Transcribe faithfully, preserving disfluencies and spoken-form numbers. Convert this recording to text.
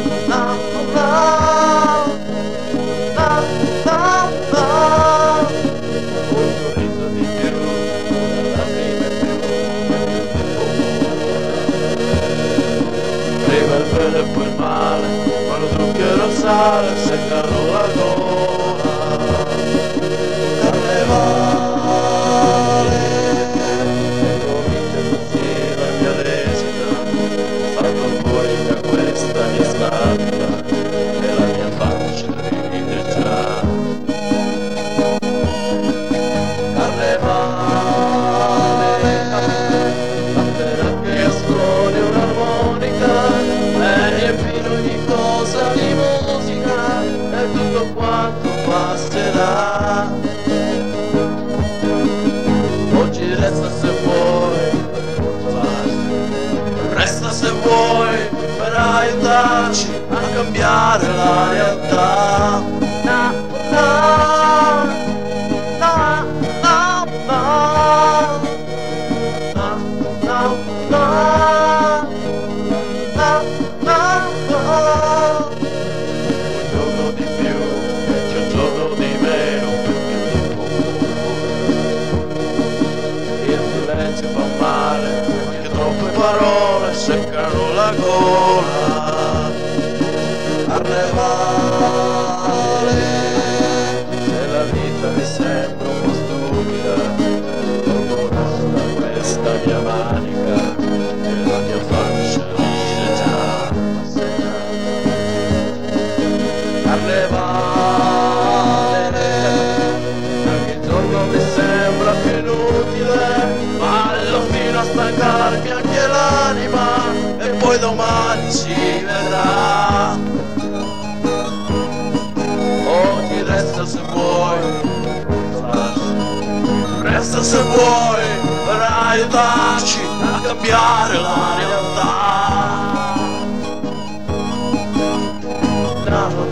E poi il male, quando zucchero e sale seccano la gola. Carnevale, e comincia così la mia recita, fatto fuori da questa mia scarpa e la mia faccia ride già. Carnevale, appena che suoni un'armonica è pieno di cosa, di musica, e tutto quanto passerà. Oggi resta se vuoi, resta se vuoi, per aiutarci a cambiare la realtà. Na, na, na, na, na, na, na, na. Un giorno di più, c'è un giorno di meno, perché tempo il silenzio fa male, anche troppe parole seccano la gola. Carnevale, se la vita mi sembra un po' stupida, dopo da questa mia manica e la mia faccia ride già. Carnevale, ogni giorno mi sembra più inutile, ballo fino a stancarmi anche l'anima e poi domani si vedrà. Oggi resta se vuoi, resta se vuoi, per aiutarci a cambiare la realtà. No.